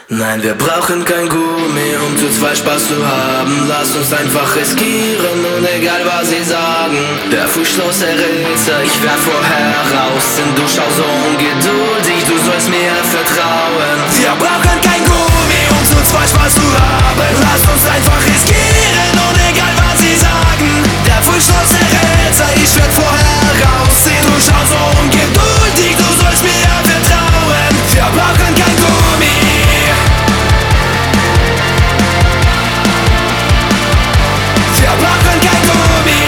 Nein, wir brauchen kein Gummi, um zu zweit Spaß zu haben. Lass uns einfach riskieren und egal was sie sagen. Der Fußschloss Rätsel, ich werd vorher raus. Denn du schaust so ungeduldig, du sollst mir vertrauen. Wir brauchen kein Gummi, um zu zweit Spaß zu haben. Lass uns einfach riskieren und egal was sie sagen. Der Fußschloss Rätsel, ich werd vorher raus. Denn du schaust so ungeduldig, du sollst mir vertrauen. Wir brauchen kein Gummi. Wir brauchen kein Gummi.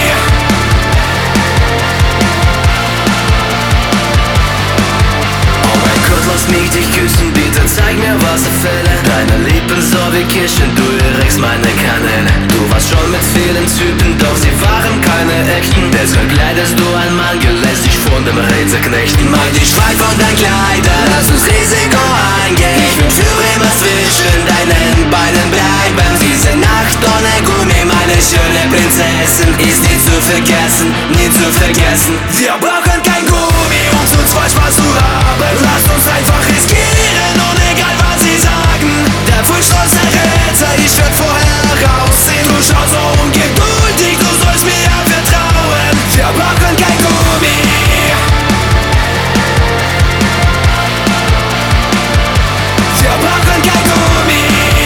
Oh mein Gott, lass mich dich küssen, bitte zeig mir, was ich fühle. Deine Lippen so wie Kirschen, du erregst meine Kanäle. Du warst schon mit vielen Typen, doch sie waren keine echten. Deshalb kleidest du ein Mann, lässt dich von dem Rätsel knechten. Mach dich frei von deinen Kleidern, lass uns Risiko eingehen. Ich will für immer zwischen deinen Beinen bleiben. Diese Nacht ohne Gummi, meine schöne Prinzessin, ist nie zu vergessen, nie zu vergessen. Wir brauchen kein Gummi, um zu zweit Spaß zu haben. Lasst uns einfach riskieren und egal was sie sagen. Der Fußschloss Rätsel, ich werd vorher raussehen. Du schaust so ungeduldig, du sollst mir vertrauen. Wir brauchen kein Gummi. Wir brauchen kein Gummi.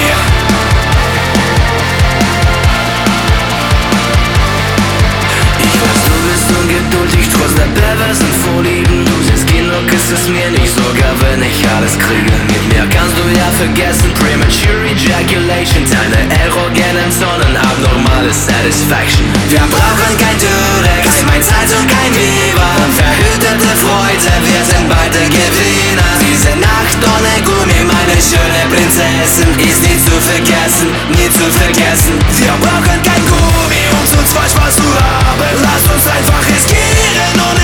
Ich weiß, du bist ungeduldig, trotz der perversen Vorlieben. Du siehst genug, ist es mir nicht, sogar wenn ich alles kriege. Mit mir kannst du ja vergessen, premature ejaculation, deine erogenen Zonen, abnormale Satisfaction. Wir brauchen kein Durex, kein Mainz und kein Viva. Verhütete Freude, wir sind beide Gewinner. Diese Nacht ohne Gummi, meine schöne Prinzessin, ist nie zu vergessen, nie zu vergessen. Wir brauchen kein Gummi, um zu zweit Spaß zu haben. Lass uns einfach riskieren und